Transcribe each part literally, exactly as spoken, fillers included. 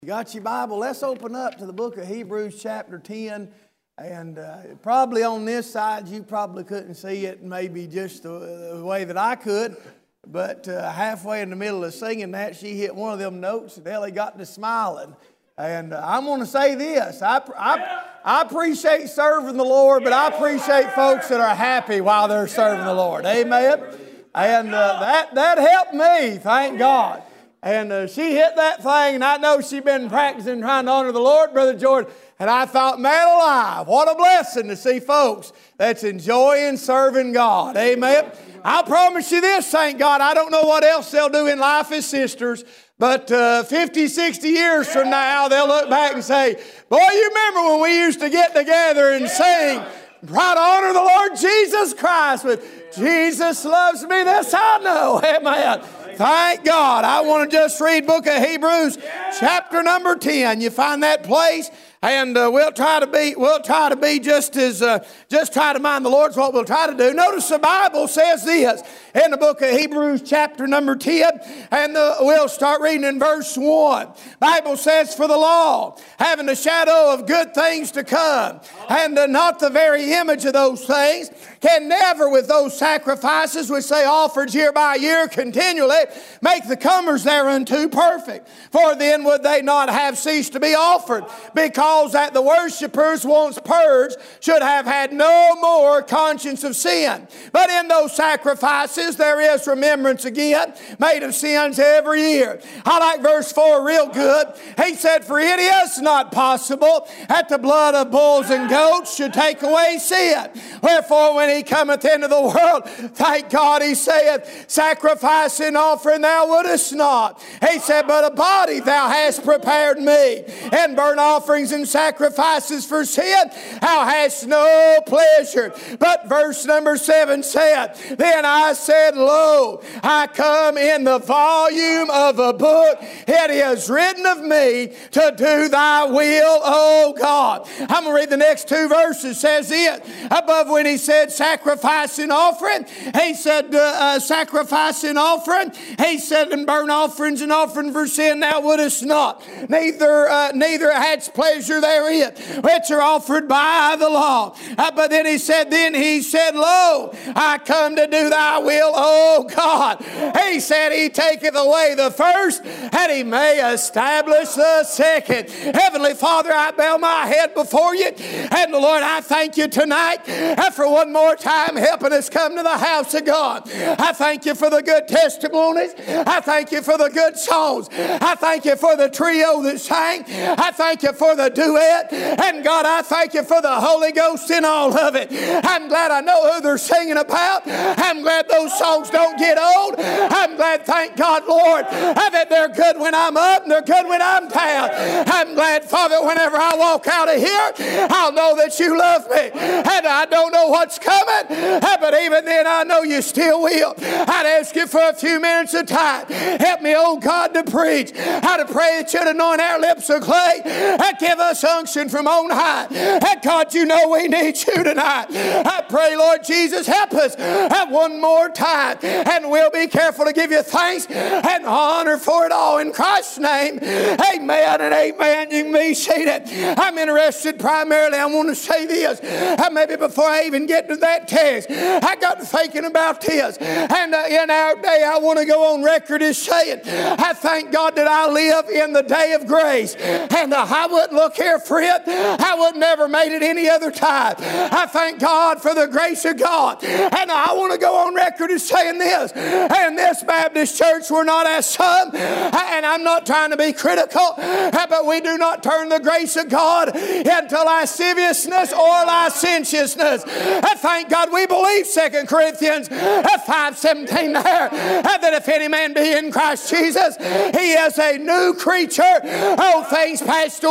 You got your Bible? Let's open up to the book of Hebrews chapter ten. And uh, probably on this side, you probably couldn't see it maybe just the, the way that I could. But uh, halfway in the middle of singing that, she hit one of them notes and Ellie got to smiling. And uh, I'm going to say this. I, I, I appreciate serving the Lord, but I appreciate folks that are happy while they're serving the Lord. Amen? And uh, that, that helped me, thank God. And uh, she hit that thing, and I know she's been practicing trying to honor the Lord, Brother Jordan. And I thought, man alive, what a blessing to see folks that's enjoying serving God. Amen. I promise you this, thank God, I don't know what else they'll do in life as sisters, but uh, fifty, sixty years from now, they'll look back and say, boy, you remember when we used to get together and sing, try to honor the Lord Jesus Christ with Jesus loves me, this I know. Amen. Thank God. I want to just read book of Hebrews, chapter number ten. You find that place, and uh, we'll try to be we'll try to be just as uh, just try to mind the Lord's what we'll try to do. Notice the Bible says this in the book of Hebrews, chapter number ten, and the, we'll start reading in verse one. Bible says, "For the law, having the shadow of good things to come, and uh, not the very image of those things, can never, with those sacrifices which they offered year by year continually, make the comers thereunto perfect. For then would they not have ceased to be offered, because that the worshippers once purged should have had no more conscience of sin. But in those sacrifices there is remembrance again, made of sins every year." I like verse four real good. He said, "For it is not possible that the blood of bulls and goats should take away sin. Wherefore when he cometh into the world, thank God, he saith, sacrifice and offering thou wouldest not. He said, but a body thou hast prepared me, and burnt offerings and sacrifices for sin thou hast no pleasure." But verse number seven said, "Then I said, Lo, I come in the volume of a book. It is written of me to do thy will, O God." I'm going to read the next two verses. It says it. Above when he said sacrifice and offering, he said uh, uh, sacrifice and offering. He said, and burnt offerings and offering for sin thou wouldest not. Neither uh, neither hadst pleasure therein, which are offered by the law. Uh, but then he said, then he said, Lo, I come to do thy will, O God. He said, he taketh away the first, and he may establish the second. Heavenly Father, I bow my head before you. And Lord, I thank you tonight for one more time helping us come to the house of God. I thank you for the good testimonies. I thank you for the good songs. I thank you for the trio that sang. I thank you for the duet. And God, I thank you for the Holy Ghost in all of it. I'm glad I know who they're singing about. I'm glad those songs don't get old. I'm glad, thank God, Lord, that they're good when I'm up and they're good when I'm down. I'm glad, Father, whenever I walk out of here, I'll know that you love me. And I don't know what's coming, but even then I know you still will. I'd ask you for a few minutes of time. Help me, oh God, to preach. I'd pray that you'd anoint our lips of clay and give us unction from on high. And God, you know we need you tonight. I pray, Lord Jesus, help us one more time. And we'll be careful to give you thanks and honor for it all in Christ's name. Amen and amen. You can be seated. I'm interested primarily, I want to say this. Maybe before I even get to that text, I got to thinking about this. And uh, in our day, I want to go on record as saying, I thank God that I live in the day of grace. And uh, I wouldn't look here for it. I would never made it any other time. I thank God for the grace of God. And I want to go on record as saying this. In this Baptist church, we're not as some, and I'm not trying to be critical, but we do not turn the grace of God into lasciviousness or licentiousness. I thank God we believe Second Corinthians five seventeen there, that if any man be in Christ Jesus, he is a new creature. Old things passed away, behold,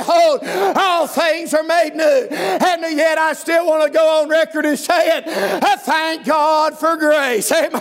behold, all things are made new. And yet I still want to go on record as saying, I thank God for grace. Amen.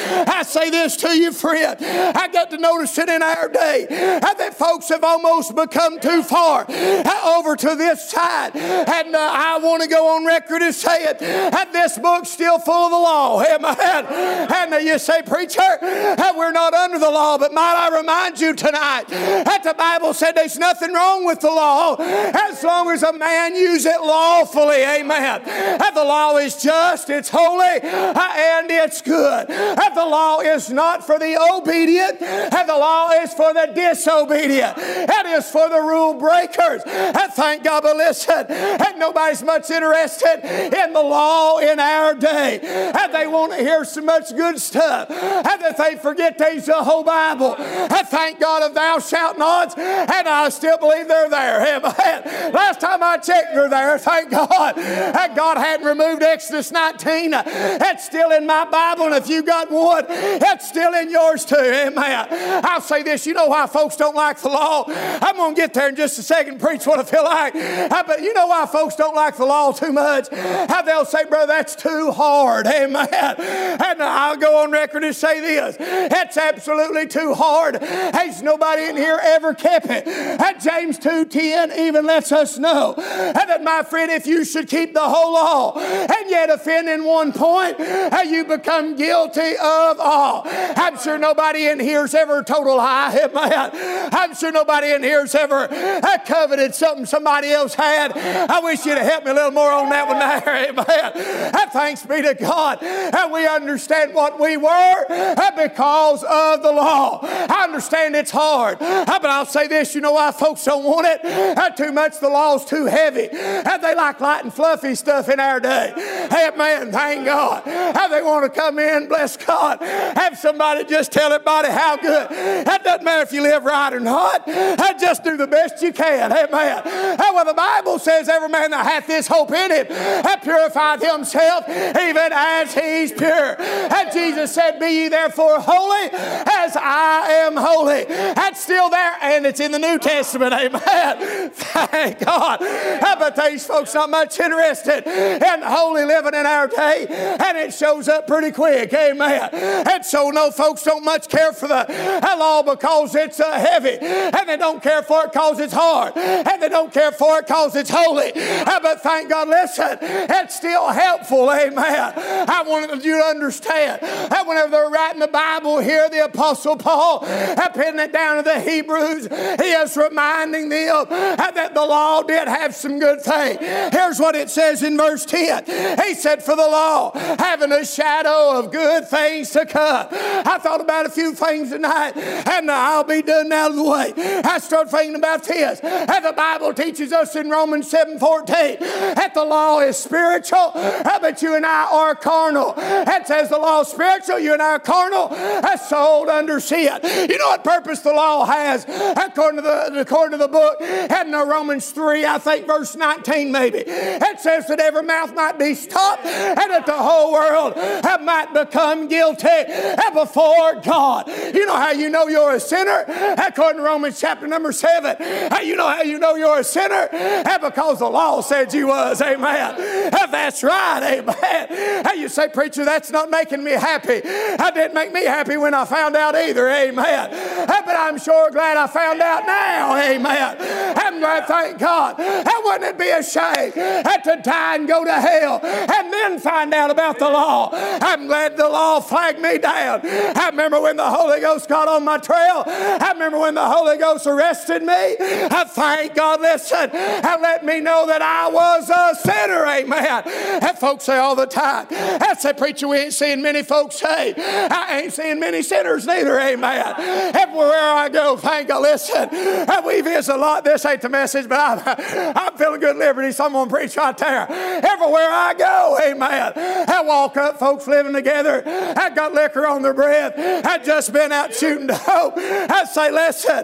I say this to you, friend. I got to notice it in our day that folks have almost become too far over to this side. And uh, I want to go on record as saying that this book's still full of the law. Amen. And uh, you say, preacher, that we're not under the law, but might I remind you tonight that the Bible said there's nothing wrong with the law as long as a man use it lawfully. Amen. That the law is just, it's holy, and it's good. That the law is not for the obedient, and the law is for the disobedient. It is for the rule breakers. And thank God, but listen, and nobody's much interested in the law in our day. And they want to hear so much good stuff, and that they forget there's the whole Bible. And thank God of thou shalt nots, and I still believe they're there. Amen. Last time I checked, they're there. Thank God. That God hadn't removed Exodus nineteen. That's still in my Bible, and if you got one, that's still in yours too. Amen. I'll say this, you know why folks don't like the law? I'm going to get there in just a second, preach what I feel like. But you know why folks don't like the law too much? How they'll say, brother, that's too hard. Amen. And I'll go on record and say this, it's absolutely too hard. Has nobody in here ever kept it? And James two ten even lets us know that, my friend, if you should keep the whole law and yet offend in one point, you become guilty of all. I'm sure nobody in here's ever told a lie. Amen. I'm sure nobody in here's ever coveted something somebody else had. I wish you'd have helped me a little more on that one there. Amen. And thanks be to God. And we understand what we were because of the law. I understand it's hard. But I'll say this, you know why folks don't want it? Too much, the law's too heavy. And they like light and fluffy stuff in our day. Amen. Thank God. How they want to come in, bless God, have somebody just tell everybody how good. That doesn't matter if you live right or not. Just do the best you can. Amen. Well, the Bible says every man that hath this hope in him hath purified himself even as he's pure. And Jesus said, be ye therefore holy as I am holy. That's still there, and it's in the New Testament. Amen. Thank God. But these folks not much interested in holy living in our day, and it shows up pretty quick. Amen. And so no, folks don't much care for the law because it's uh, heavy, and they don't care for it because it's hard, and they don't care for it because it's holy. Uh, but thank God, listen, it's still helpful. Amen. I wanted you to understand that whenever they're writing the Bible here, the Apostle Paul, uh, pinning it down to the Hebrews, he is reminding them uh, that the law did have some good things. Here's what it says in verse ten. He said, for the law, having a shadow of good things to come. I thought about a few things tonight, and I'll be done out of the way. I started thinking about this. And the Bible teaches us in Romans seven fourteen that the law is spiritual, but you and I are carnal. It says the law is spiritual, you and I are carnal, sold under sin. You know what purpose the law has, according to the, according to the book, and in Romans three, I think verse nineteen maybe. It says that every mouth might be stopped, and that the whole world might become guilty before God. You know how you know you're a sinner? According to Romans chapter number seven. You know how you know you're a sinner? Because the law said you was. Amen. That's right. Amen. You say, preacher, that's not making me happy. That didn't make me happy when I found out either. Amen. But I'm sure glad I found out now. Amen. And I thank God. And wouldn't it be a shame to die and go to hell and then find out about the law? I'm glad the law flagged me down. I remember when the Holy Ghost got on my trail. I remember when the Holy Ghost arrested me. I thank God, listen, and let me know that I was a sinner. Amen. And folks say all the time, that's a preacher, we ain't seeing many folks say. I ain't seeing many sinners neither. Amen. Everywhere I go, thank God, listen, we visit a lot. This ain't the message, but I'm, I'm feeling good liberty, so I'm going to preach right there. Everywhere I go, amen. I walk up, folks living together. I got liquor on their breath. I just been out shooting dope. I say, listen,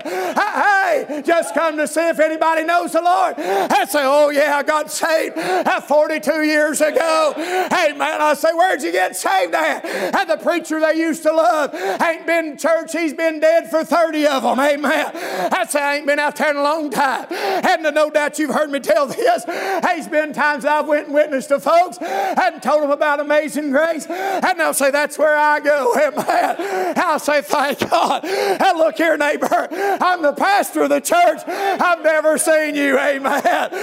hey, just come to see if anybody knows the Lord. I say, oh yeah, I got saved forty-two years ago. Hey man, I say, where'd you get saved at? And the preacher they used to love ain't been in church. He's been dead for thirty of them. Amen. I say, I ain't been out there in a long time. And no doubt you've heard me tell this. There's been times I've went and witnessed to folks and told them about Amazing Grace, and they'll say, that's where I go. Amen. I'll say, thank God. And look here, neighbor, I'm the pastor of the church. I've never seen you. Amen.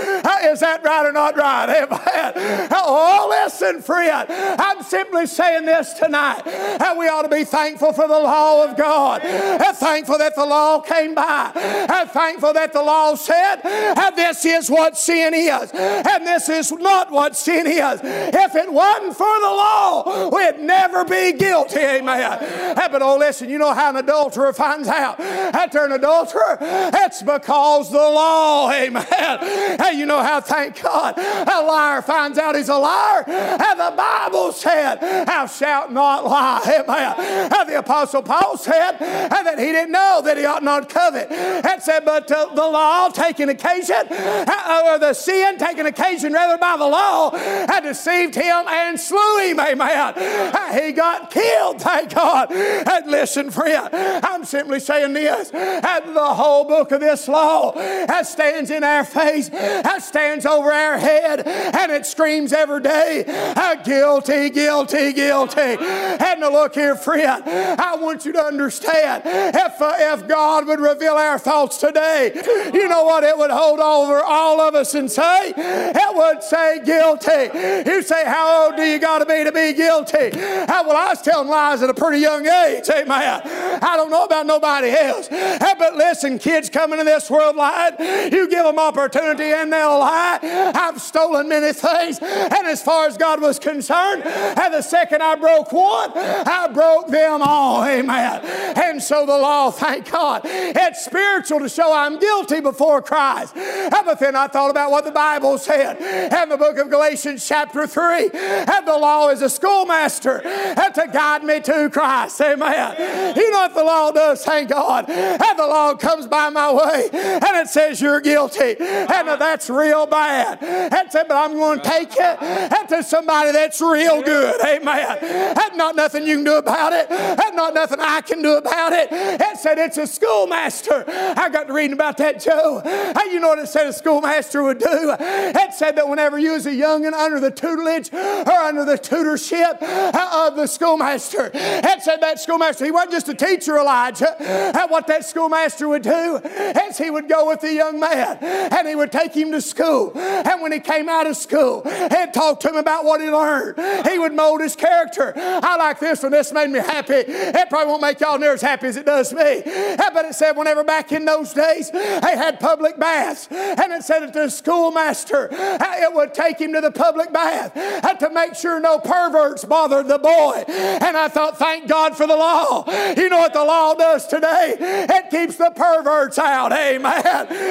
Is that right or not right? Amen. Oh, listen, friend. I'm simply saying this tonight. And we ought to be thankful for the law of God. And thankful that the law came by. And thankful that the law said, and this is what sin is. And this is not what sin is. If it wasn't for the law, we'd never be guilty. Amen. But oh, listen, you know how an adulterer finds out that they're an adulterer? It's because the law. Amen. Hey, you know how, thank God, a liar finds out he's a liar? And the Bible said, thou shalt not lie. Amen. And the Apostle Paul said that he didn't know that he ought not covet. It said, but uh, the law taking occasion, uh, or the sin taking occasion rather by the law, had deceived him and slew him. Amen. Uh, he got killed, thank God. And listen, friend, I'm simply saying this, and the whole book of this law that stands in our face, that stands over our head, and it screams every day, uh, guilty, guilty, guilty. And look here, friend, I want you to understand, if, uh, if God would reveal our thoughts today, you know what it would hold over all of us and say? It would say guilty. You say, how old do you got to be to be guilty? Uh, well, I was telling lies at a pretty young age. Amen. I don't know about nobody else. Uh, but listen, kids coming to this world lying, you give them opportunity and they'll lie. I've stolen many things, and as far as God was concerned, and the second I broke one, I broke them all. Amen. And so the law, thank God, it's spiritual to show I'm guilty before Christ. But then I thought about what the Bible said in the book of Galatians chapter three. And the law is a schoolmaster to guide me to Christ. Amen. You know what the law does, thank God. And the law comes by my way and it says you're guilty. And that's real bad. And said, but I'm going to take it to somebody that's real good. Amen. That's not nothing you can do about it. That's not nothing I can do about it. It said it's a schoolmaster. I got to reading about that, Joe. You know what it said a schoolmaster would do? It said that whenever you was a youngin' under the tutelage or under the tutorship of the schoolmaster, it said that schoolmaster, he wasn't just a teacher, Elijah. And what that schoolmaster would do is he would go with the young man and he would take him to school. And when he came out of school, he'd talk to him about what he learned. He would mold his character. I like this one. This made me happy. It probably won't make y'all near as happy as it does me. But it said whenever back in those days they had public baths, and it said that the schoolmaster, it would take him to the public bath to make sure no perverts bothered the boy. And I thought, thank God for the law. You know what the law does today? It keeps the perverts out. Amen.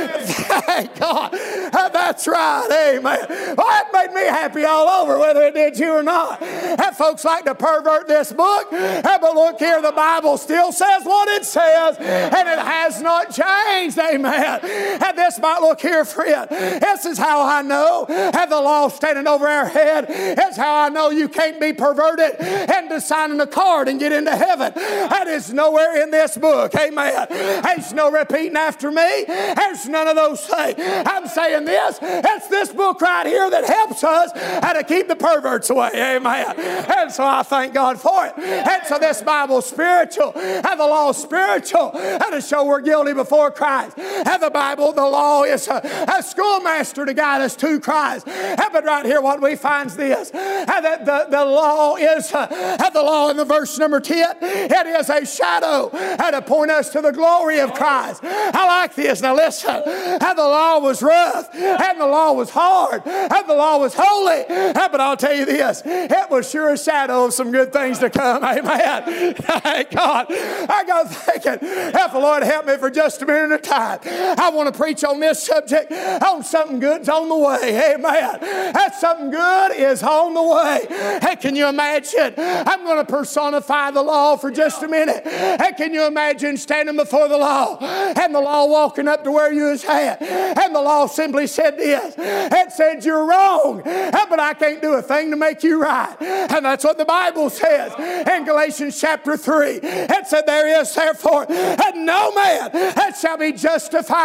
Thank God. That's right. Amen. Well, it made me happy all over, whether it did you or not. And folks like to pervert this book, but look here, the Bible still says what it says, and it has not changed. Amen. And this might look here, friend. This is how I know, and the law standing over our head, it's how I know you can't be perverted into signing a card and get into heaven. That is nowhere in this book. Amen. There's no repeating after me. There's none of those things. I'm saying this, it's this book right here that helps us how to keep the perverts away. Amen. And so I thank God for it. And so this Bible's spiritual, and the law is spiritual, and to show we're guilty before Christ. And the Bible, the law is a, a schoolmaster to guide us to Christ. But right here what we find is this, and that the, the law is, uh, and the law in the verse number ten, it is a shadow and to point us to the glory of Christ. I like this. Now listen, and the law was rough, and the law was hard, and the law was holy. But I'll tell you this, it was sure a shadow of some good things to come. Amen. Thank God. I got thinking, if the Lord help me for just a minute at a time, I want to preach on this subject, on something good's on the way. Amen. That something good is on the way. Hey, can you imagine? I'm going to personify the law for just a minute. Hey, can you imagine standing before the law, and the law walking up to where you was at, and the law simply said this, it said you're wrong, but I can't do a thing to make you right. And that's what the Bible says in Galatians chapter three. It said there is therefore no man that shall be justified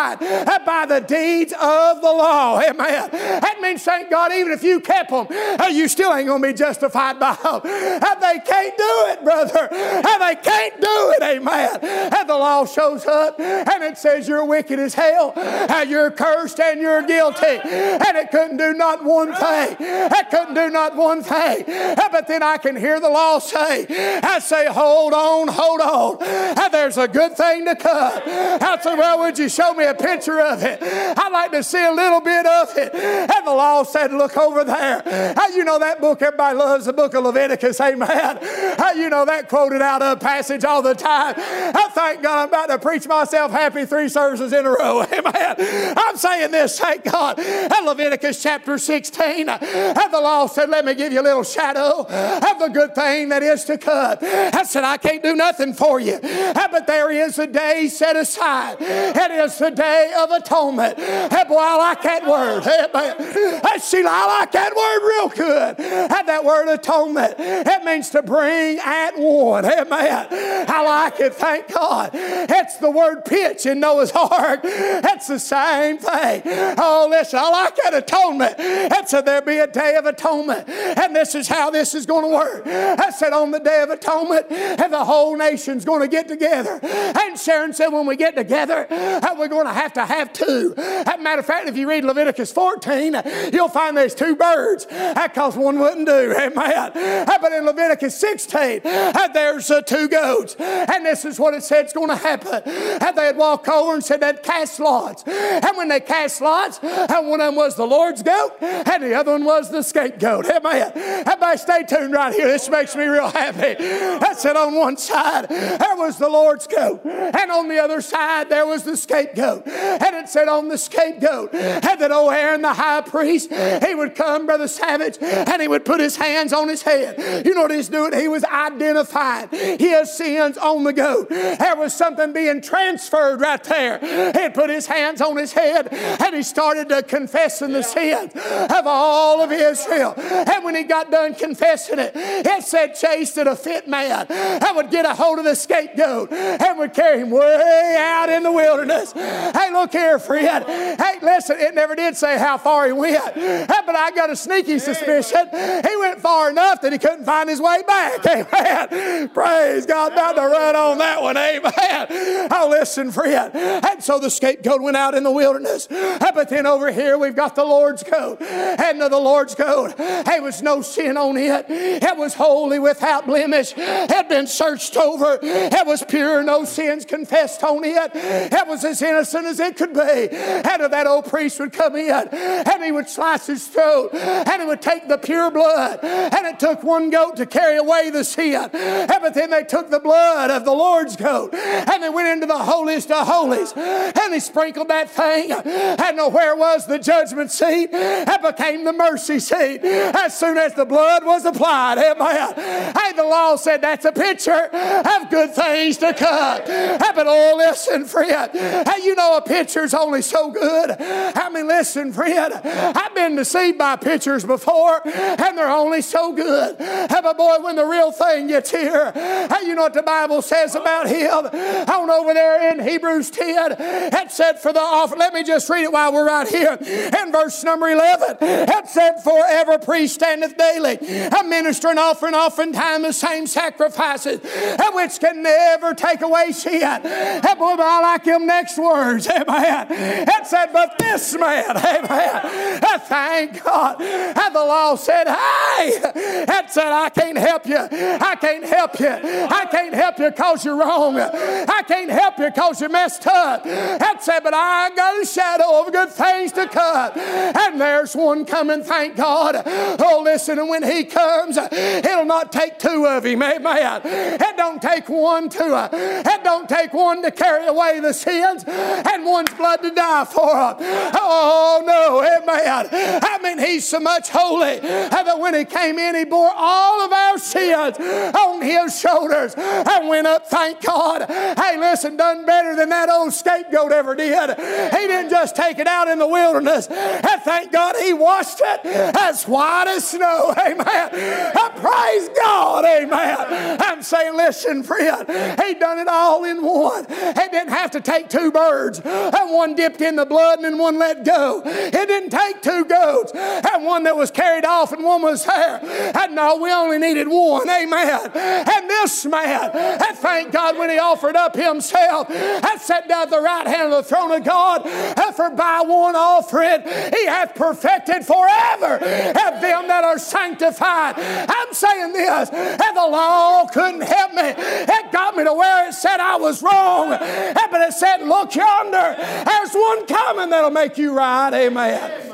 by the deeds of the law. Amen. That means, thank God, even if you kept them, you still ain't going to be justified by them. They can't do it, brother. They can't do it. Amen. And the law shows up and it says you're wicked as hell, you're cursed and you're guilty. And it couldn't do not one thing. It couldn't do not one thing. But then I can hear the law say, I say, hold on, hold on. There's a good thing to come. I say, well, would you show me a picture of it? I'd like to see a little bit of it. And the law said, look over there. How you know that book everybody loves, the book of Leviticus, amen. How you know that quoted out of passage all the time. I thank God I'm about to preach myself happy three services in a row, amen. I'm saying this, thank God. And Leviticus chapter sixteen, and the law said, let me give you a little shadow of the good thing that is to come. I said, I can't do nothing for you. But there is a day set aside. It is the day of atonement. And boy, I like that word. Amen. Sheila, I like that word real good. And that word atonement, it means to bring at one. Amen. I like it, thank God. It's the word pitch in Noah's Ark. It's the same thing. Oh, listen, I like that atonement. It said there'll be a day of atonement. And this is how this is going to work. I said on the day of atonement, and the whole nation's going to get together. And Sharon said when we get together, we're going to have to have two. As a matter of fact, if you read Leviticus fourteen, you'll find there's two birds because one wouldn't do. Amen. But in Leviticus sixteen, there's uh, two goats. And this is what it said is going to happen. And they'd walk over and said they'd cast lots. And when they cast lots, and one of them was the Lord's goat, and the other one was the scapegoat. Amen. Everybody stay tuned right here. This makes me real happy. I said on one side, there was the Lord's goat. And on the other side, there was the scapegoat. And it said on the scapegoat, and that old Aaron, the high priest, he would come, Brother Savage, and he would put his hands on his head. You know what he's doing? He was identifying his sins on the goat. There was something being transferred right there. He'd put his hands on his head, and he started to confessing the sins of all of Israel. And when he got done confessing it, it said Chase, that a fit man, I would get a hold of the scapegoat and would carry him way out in the wilderness. Hey, look here, friend. Hey, listen, it never did say how far he went, but I got a sneaky suspicion he went far enough that he couldn't find his way back. Amen. Praise God. About to run on that one. Amen. Oh, listen, friend. And so the scapegoat went out in the wilderness. But then over here we've got the Lord's goat. And the Lord's goat, there was no sin on it. It was holy without blemish. It had been searched over. It was pure, no sins confessed on it. It was as innocent as it could be. And that old priest would come in and he would slice his throat and he would take the pure blood, and it took one goat to carry away the sin. And but then they took the blood of the Lord's goat and they went into the holiest of holies and they sprinkled that thing. And where was the judgment seat? It became the mercy seat as soon as the blood was applied. Amen. Hey, the law said that's a picture of good things to come. But oh, listen, friend. Hey, you know a picture's only so good. I mean, listen, friend. I've been deceived by pictures before, and they're only so good. But boy, when the real thing gets here, hey, you know what the Bible says about him? On over there in Hebrews ten, it said for the offer. Let me just read it while we're right here. In verse number eleven, it said, forever priest standeth daily, a minister and offering oftentimes the same sacrifices, which can never take away sin. And boy, but I like them next words. Amen. It said, but this man, amen. Thank God. And the law said, hey, it said, I can't help you. I can't help you. I can't help you because you're wrong. I can't help you because you messed up. It said, but I got a shadow of good things to come. And there's one coming, thank God. Oh, listen, and when he comes, it'll not take two of him. Amen. It don't take one to, it don't take one to carry away the sins and one's blood to die for them. Oh, no. Amen. I mean, he's so much holy that when he came in, he bore all of our sins on his shoulders and went up, thank God. Hey, listen, done better than that old scapegoat ever did. He didn't just take it out in the wilderness. And thank God he washed it as white as snow. Amen. I praise God. Amen. I'm saying, listen, friend, he done it all in one. He didn't have to take two birds and one dipped in the blood and then one let go. It didn't take two goats and one that was carried off and one was there. And no, we only needed one. Amen. And this man, and thank God when he offered up himself and sat down at the right hand of the throne of God, and for by one offering he hath perfected forever of them that are sanctified. I'm saying this, and the law couldn't help me. It got me to where it said I was wrong, but it said, look yonder, there's one coming that'll make you right. Amen.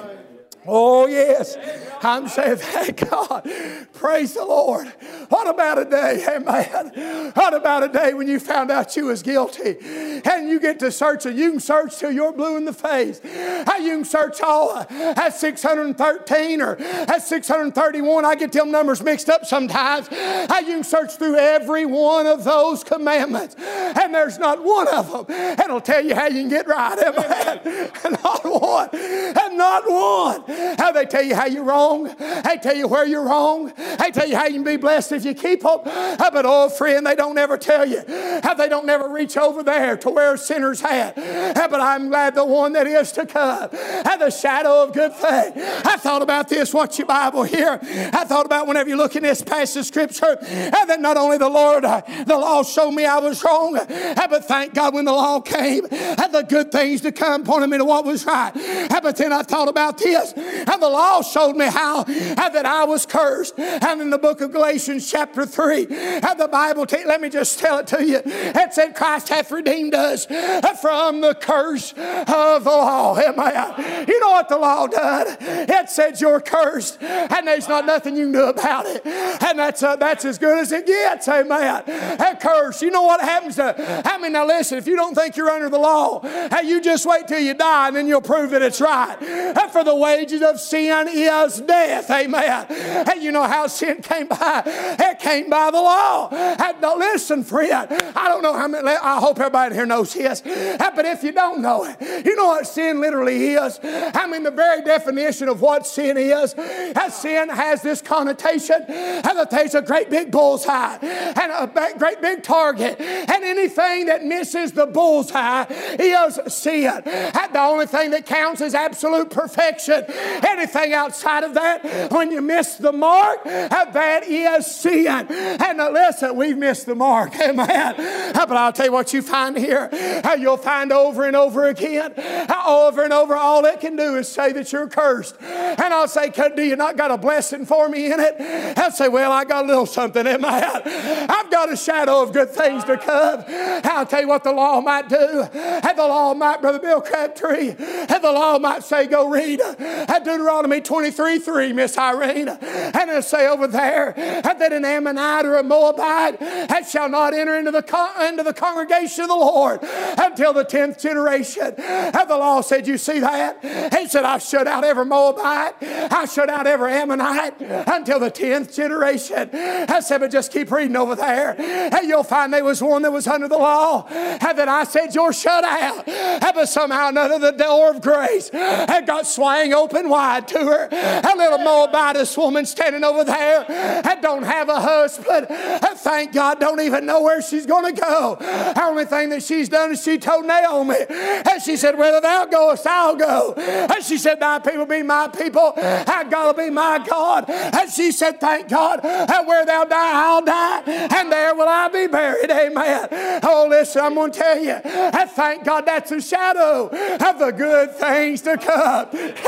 Oh, yes. I'm saying, thank God. Praise the Lord. What about a day, amen? What about a day when you found out you was guilty and you get to search and you can search till you're blue in the face. How you can search all at six hundred thirteen or at six hundred thirty-one. I get them numbers mixed up sometimes. How you can search through every one of those commandments and there's not one of them that'll tell you how you can get right, amen? Not one. And not one. How they tell you how you're wrong. They tell you where you're wrong. They tell you how you can be blessed if you keep them. But oh, friend, they don't ever tell you. How they don't never reach over there to where sinners at. But I'm glad the one that is to come. Have the shadow of good thing. I thought about this. Watch your Bible here. I thought about whenever you look in this passage of Scripture, that not only the Lord, the law showed me I was wrong, but thank God when the law came, and the good things to come pointed me to what was right. But then I thought about this, and the law showed me how that I was cursed. And in the book of Galatians chapter three, and the Bible, t- let me just tell it to you. It said Christ hath redeemed us from the curse of the law. Amen. You know what the law done? It said you're cursed, and there's not nothing you can do about it. And that's uh, that's as good as it gets. Amen. That curse. You know what happens to, I mean, now listen, if you don't think you're under the law, hey, you just wait till you die and then you'll prove that it's right. And for the wages of sin is death. Amen. And you know how sin came by? It came by the law. And now listen, friend, I don't know how many, I hope everybody here knows this, but if you don't know it, you know what sin literally is? I mean, the very definition of what sin is, that sin has this connotation, and that there's a great big bullseye, and a great big target, and anything that misses the bullseye is sin. And the only thing that counts is absolute perfection. Anything outside of that, when you miss the mark, that is sin. And listen, we've missed the mark. Amen. But I'll tell you what you find here. You'll find over and over again, over and over, all it can do is say that you're cursed. And I'll say, do you not got a blessing for me in it? I'll say, well, I got a little something in my head. I've got a shadow of good things to come. I'll tell you what the law might do. And the law might, Brother Bill Crabtree, and the law might say, go read Deuteronomy twenty-three three, Miss Irene. And it'll say over there that an Ammonite or a Moabite that shall not enter into the, con- into the congregation of the Lord until the tenth generation. And the law said, you see that? He said, I've shut out every Moabite. I shut out every Ammonite until the tenth generation. I said, but just keep reading over there. And you'll find there was one that was under the law. And then I said, you're shut out. But somehow or another, the door of grace had got swung open wide to her. A little Moabitess woman standing over there and don't have a husband. And thank God, don't even know where she's going to go. The only thing that she's done is she told Naomi. And she said, whether thou goest, I'll go. And she said, thy people be my people. And God will be my God. And she said, thank God, and where thou die, I'll die. And there will I be buried. Amen. Oh, listen, I'm going to tell you. And thank God that's a shadow of the good things to come.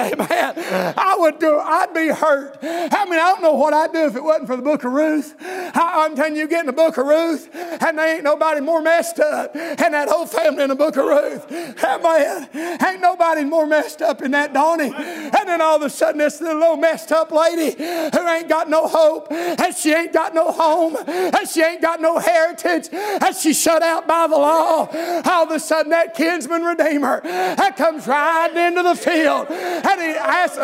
Amen. I would do, I'd be hurt. I mean, I don't know what I'd do if it wasn't for the book of Ruth. I, I'm telling you, you get in the book of Ruth, and there ain't nobody more messed up than that whole family in the book of Ruth. Amen. Ain't nobody more messed up in that, Donnie. And then all of a sudden, this little messed up lady who ain't got no hope, and she ain't got no home, and she ain't got no heritage, and she's shut out by the law. All of a sudden, that kinsman redeemer that comes riding into the field, And he asked,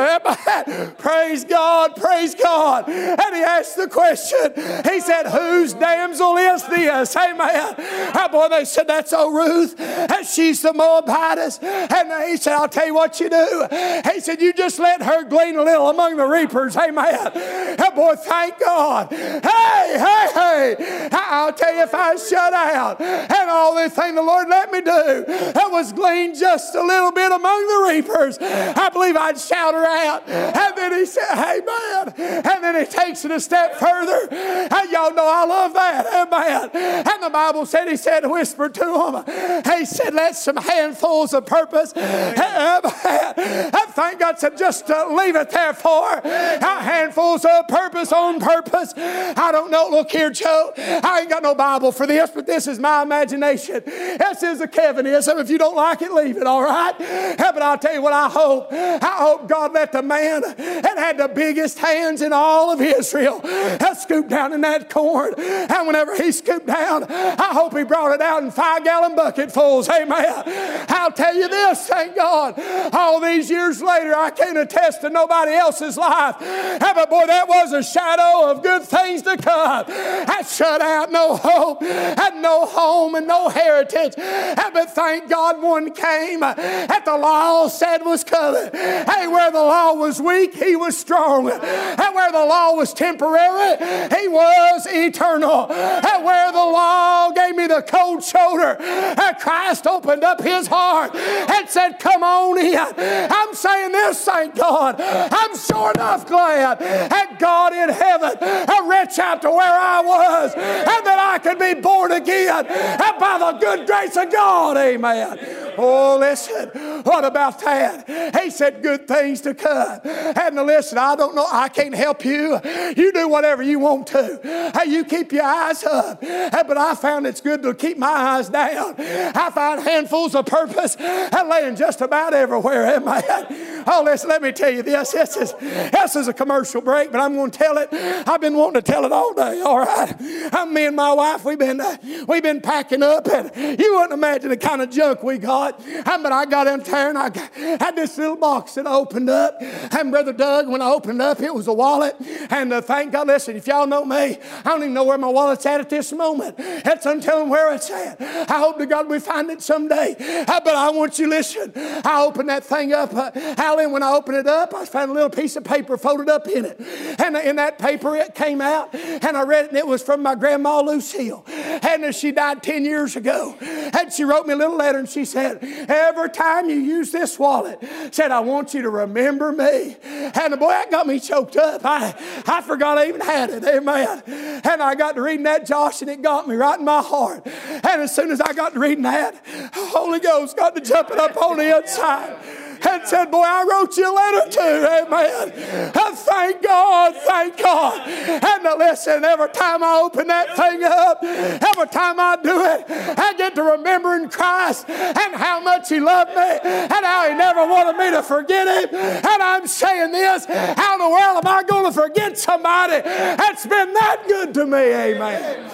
praise God, praise God. And he asked the question. He said, whose damsel is this? Amen. Oh boy, they said, that's old Ruth. And she's the Moabitess. And he said, I'll tell you what you do. He said, you just let her glean a little among the reapers. Amen. Oh boy, thank God. Hey, hey, hey. I'll tell you, if I shut out and all this thing the Lord let me do, that was glean just a little bit among the reapers, I believe I'd shout her out. And then he said, amen. And then he takes it a step further. And y'all know I love that. Amen. And the Bible said, he said, whispered to him. He said, let some handfuls of purpose. Amen. And thank God said, just uh, leave it there for handfuls of purpose on purpose. I don't know. Look here, Joe. I ain't got no Bible for this, but this is my imagination. This is a Kevinism. If you don't like it, leave it, all right? But I'll tell you what I hope. I hope God let the man that had the biggest hands in all of Israel scoop down in that corn. And whenever he scooped down, I hope he brought it out in five-gallon bucketfuls. Amen. I'll tell you this, thank God. All these years later, I can't attest to nobody else's life. But boy, that was a shadow of good things to come. I shut out no hope, had no home and no heritage. But thank God one came that the law said was coming. Hey, where the law was weak, he was strong. And where the law was temporary, he was eternal. And where the law gave me the cold shoulder, Christ opened up his heart and said, come on in. I'm saying this, thank God. I'm sure enough glad that God in heaven reached out to where I was and that I could be born again and by the good grace of God. Amen. Oh, listen, what about that? He said good things to come. And listen, I don't know, I can't help you. You do whatever you want to. Hey, you keep your eyes up. But I found it's good to keep my eyes down. I found handfuls of purpose laying just about everywhere. Amen. Oh, listen, let me tell you this. This is, this is a commercial break, but I'm going to tell it. I've been wanting to tell it all day, all right? I'm, me and my wife, we've been, uh, we've been packing up, and you wouldn't imagine the kind of junk we got. Um, but I got in there, and I got, had this little box that I opened up. And Brother Doug, when I opened it up, it was a wallet. And uh, thank God, listen, if y'all know me, I don't even know where my wallet's at at this moment. It's untelling where it's at. I hope to God we find it someday. Uh, but I want you to listen. I opened that thing up. Uh, Alan, when I opened it up, I found a little piece of paper folded up in it. And in that paper, it came out, and I read it, and it was from my grandma Lucille. And she died ten years ago. And she wrote me a little letter, and she said, every time you use this wallet, said, I want you to remember me. And boy, that got me choked up. I, I forgot I even had it. Amen. And I got to reading that, Josh, and it got me right in my heart. And as soon as I got to reading that, the Holy Ghost got to jumping up on the inside. And said, boy, I wrote you a letter too. Amen. And thank God, thank God. And to listen, every time I open that thing up, every time I do it, I get to remembering Christ and how much he loved me and how he never wanted me to forget him. And I'm saying this, how in the world am I going to forget somebody that's been that good to me? Amen.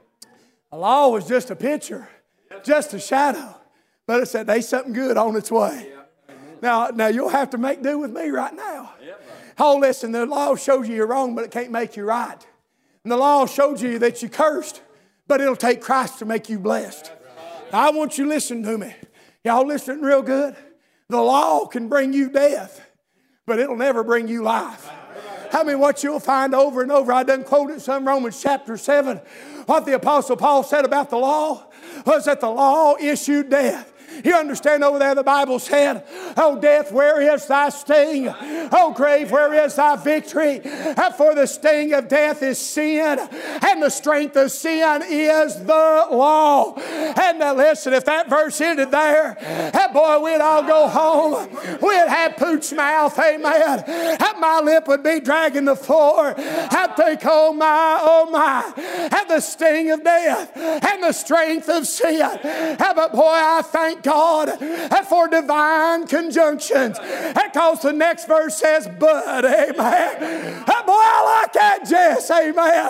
The law was just a picture, just a shadow. But it said, there's something good on its way. Now, now you'll have to make do with me right now. Oh, listen, the law shows you you're wrong, but it can't make you right. And the law shows you that you cursed, but it'll take Christ to make you blessed. Now, I want you to listen to me. Y'all listening real good? The law can bring you death, but it'll never bring you life. I mean, what you'll find over and over, I done quoted some Romans chapter seven. What the Apostle Paul said about the law was that the law issued death. You understand over there the Bible said, oh death, where is thy sting? Oh grave, where is thy victory? For the sting of death is sin, and the strength of sin is the law. And now listen, if that verse ended there, that boy, we'd all go home. We'd have pooch mouth, amen. And my lip would be dragging the floor. I'd think, oh my, oh my, and the sting of death and the strength of sin. But boy, I thank God for divine conjunctions. Because the next verse says, but, amen. Boy, I like that, Jess, amen.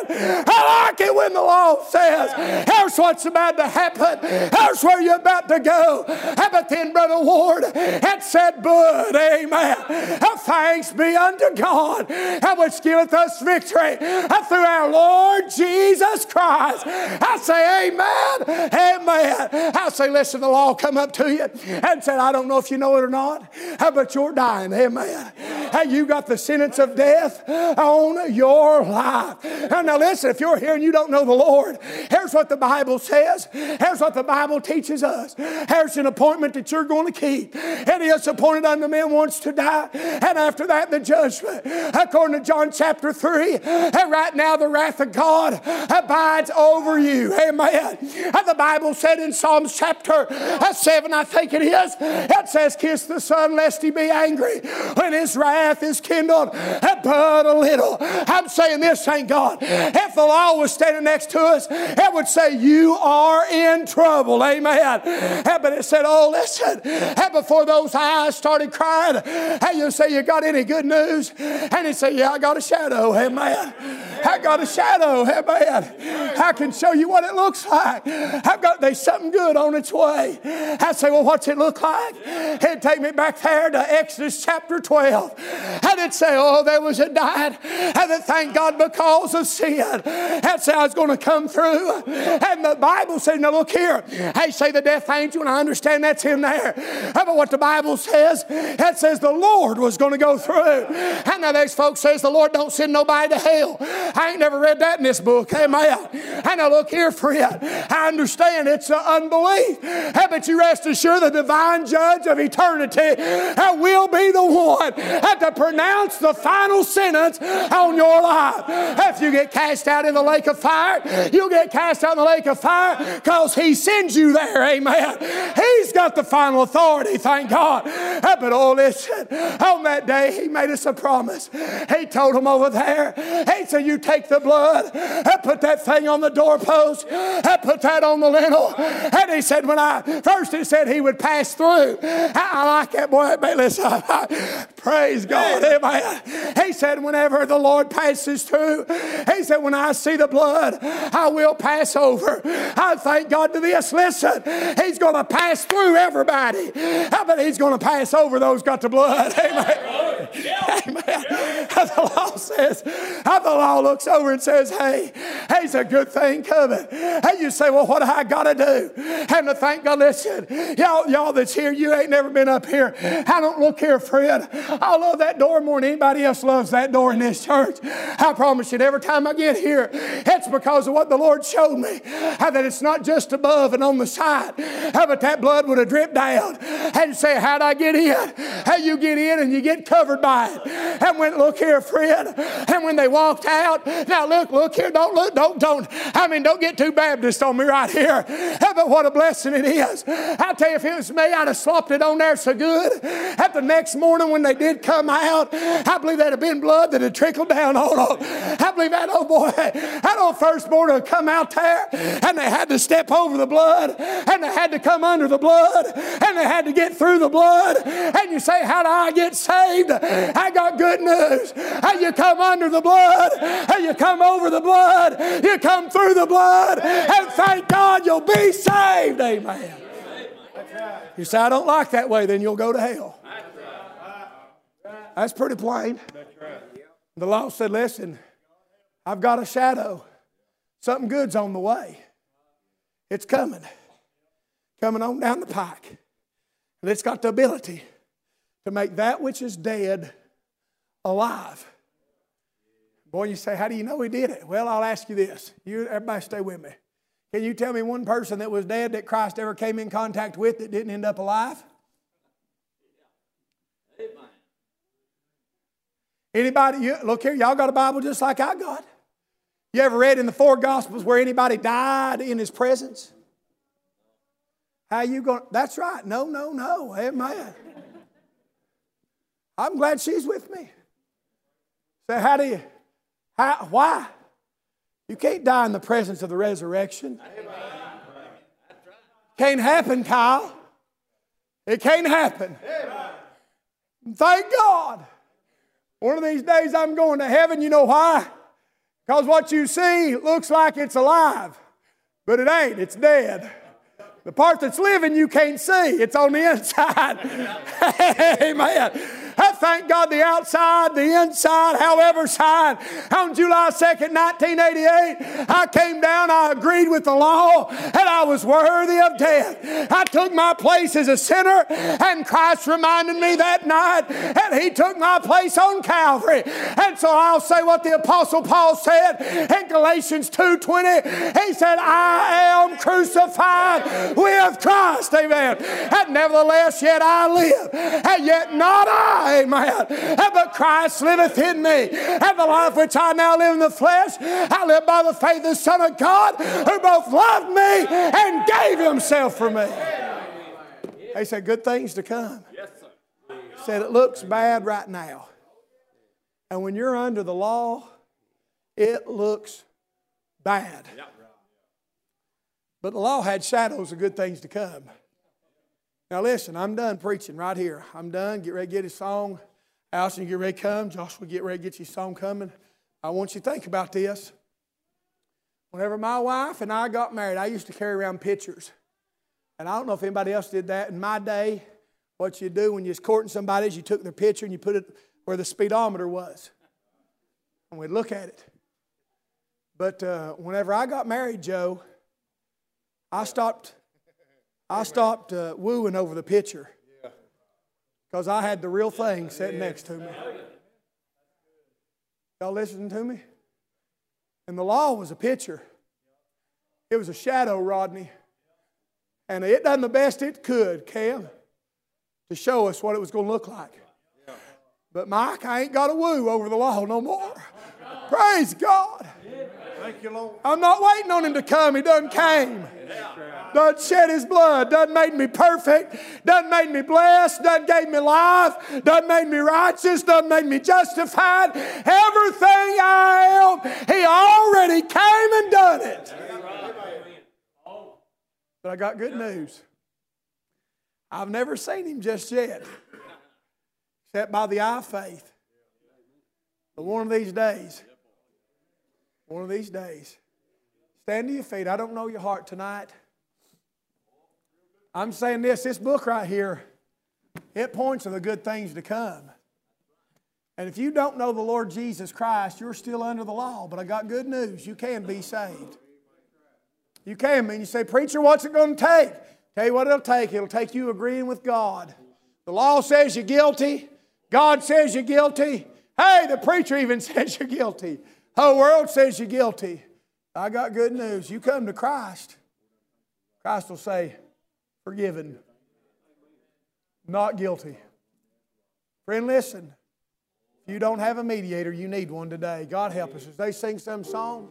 I like it when the law says, here's what's about to happen. Here's where you're about to go. But then, Brother Ward, it said, but, Amen. Thanks be unto God, which giveth us victory through our Lord Jesus Christ. I say amen, amen. I say, listen, the law come up to you and said, I don't know if you know it or not, but you're dying, amen. You got the sentence of death on your life. Now listen, if you're here and you don't know the Lord, here's what the Bible says. Here's what the Bible teaches us. Here's an appointment that you're going to keep. And he is appointed unto men once to die, and after that the judgment. According to John chapter three, and right now the wrath of God abides over you. Amen. And the Bible said in Psalms chapter seven, I think it is, it says, kiss the Son lest he be angry when his wrath is kindled but a little. I'm saying this, thank God. If the law was standing next to us, it would say, you are in trouble. Amen. But it said, oh, listen, and before those eyes started crying, and you say, you got any good news? And he said, yeah, I got a shadow. Amen. I got a shadow. Amen. I can show you what it looks like. I've got, there's something good on its way. I say, well, what's it look like? He'd take me back there to Exodus chapter twelve. And it'd say, oh, there was a diet. And then thank God because of sin. That's how it's going to come through. And the Bible says, now look here. Hey, say the death angel, and I understand that's in there. But what the Bible says, it says the Lord was going to go through. And now these folks says the Lord don't send nobody to hell. I ain't never read that in this book. Amen. And now look here, friend. I understand it's an unbelief. But you rest assured the divine judge of eternity will be the one to pronounce the final sentence on your life. If you get cast out in the lake of fire, you'll get cast out in the lake of fire because he sends you there. Amen. He's got the final authority, thank God. But oh, listen, on that day he made us a promise. He told them over there, he said, you take the blood, I put that thing on the doorpost, I put that on the lintel. And he said, when I, first he said he would pass through. I, I like that boy. Listen, praise God. Amen. He said, whenever the Lord passes through, he said, when I see the blood, I will pass over. I thank God to this. Listen, he's going to pass through everybody. But he's going to pass over those got the blood. Amen. Amen. The law says, the law looks over and says, hey, here's a good thing coming. And you say, well, what do I got to do? And to thank God, listen, y'all, y'all that's here, you ain't never been up here. I don't look here, friend. I love that door more than anybody else loves that door in this church. I promise you, every time I get here, it's because of what the Lord showed me. How that it's not just above and on the side, how but that blood would have dripped down. And you say, how'd I get in? How you get in and you get covered by it. And when, look here, friend, and when they walked out, now look, look here, don't look, don't, don't, I mean, don't get too Baptist on me right here. But what a blessing it is. I tell you, if it was me, I'd have slopped it on there so good. At the next morning when they did come out, I believe that'd have been blood that had trickled down on them. I believe that old boy, that old firstborn had come out there, and they had to step over the blood, and they had to come under the blood, and they had to get through the blood. And you say, how do I get saved? I got good news. How you come under the blood, how you come over the blood, you come through the blood, and thank God you'll be saved. Amen. You say, I don't like that way, then you'll go to hell. That's pretty plain. The law said, listen, I've got a shadow. Something good's on the way. It's coming. Coming on down the pike. And it's got the ability to make that which is dead alive. Boy, you say, how do you know he did it? Well, I'll ask you this. You, everybody stay with me. Can you tell me one person that was dead that Christ ever came in contact with that didn't end up alive? Anybody, you, look here, y'all got a Bible just like I got. You ever read in the four Gospels where anybody died in his presence? How you going? That's right. No, no, no. Amen. I'm glad she's with me. So how do you, how, why? You can't die in the presence of the resurrection. Can't happen, Kyle. It can't happen. Thank God. One of these days I'm going to heaven. You know why? Because what you see looks like it's alive, but it ain't. It's dead. The part that's living you can't see. It's on the inside. Amen. I thank God the outside, the inside, however side. On July second, nineteen eighty-eight, I came down, I agreed with the law, and I was worthy of death. I took my place as a sinner, and Christ reminded me that night, and He took my place on Calvary. And so I'll say what the Apostle Paul said in Galatians two twenty. He said, I am crucified with Christ. Amen. And nevertheless, yet I live, and yet not I. Amen. But Christ liveth in me. And the life which I now live in the flesh, I live by the faith of the Son of God, who both loved me and gave Himself for me. He said, good things to come. He said, it looks bad right now. And when you're under the law, it looks bad. But the law had shadows of good things to come. Now listen, I'm done preaching right here. I'm done. Get ready to get his song. Allison, get ready to come. Joshua, get ready to get your song coming. I want you to think about this. Whenever my wife and I got married, I used to carry around pictures. And I don't know if anybody else did that. In my day, what you do when you was courting somebody is you took their picture and you put it where the speedometer was. And we'd look at it. But uh, whenever I got married, Joe, I stopped, I stopped uh, wooing over the picture. Because I had the real thing sitting next to me. Y'all listening to me? And the law was a picture. It was a shadow, Rodney. And it done the best it could, Cam, to show us what it was going to look like. But Mike, I ain't got to woo over the law no more. Praise God. Thank you, Lord. I'm not waiting on Him to come. He done came. Done shed His blood. Done made me perfect. Done made me blessed. Done gave me life. Done made me righteous. Done made me justified. Everything I am, He already came and done it. But I got good news. I've never seen Him just yet, except by the eye of faith. But one of these days, one of these days, stand to your feet. I don't know your heart tonight. I'm saying this, this book right here, it points to the good things to come. And if you don't know the Lord Jesus Christ, you're still under the law. But I got good news. You can be saved. You can. And you say, preacher, what's it going to take? Tell you what it'll take. It'll take you agreeing with God. The law says you're guilty. God says you're guilty. Hey, the preacher even says you're guilty. The whole world says you're guilty. I got good news. You come to Christ, Christ will say, forgiven, not guilty. Friend, listen. If you don't have a mediator, you need one today. God help us. As they sing some song,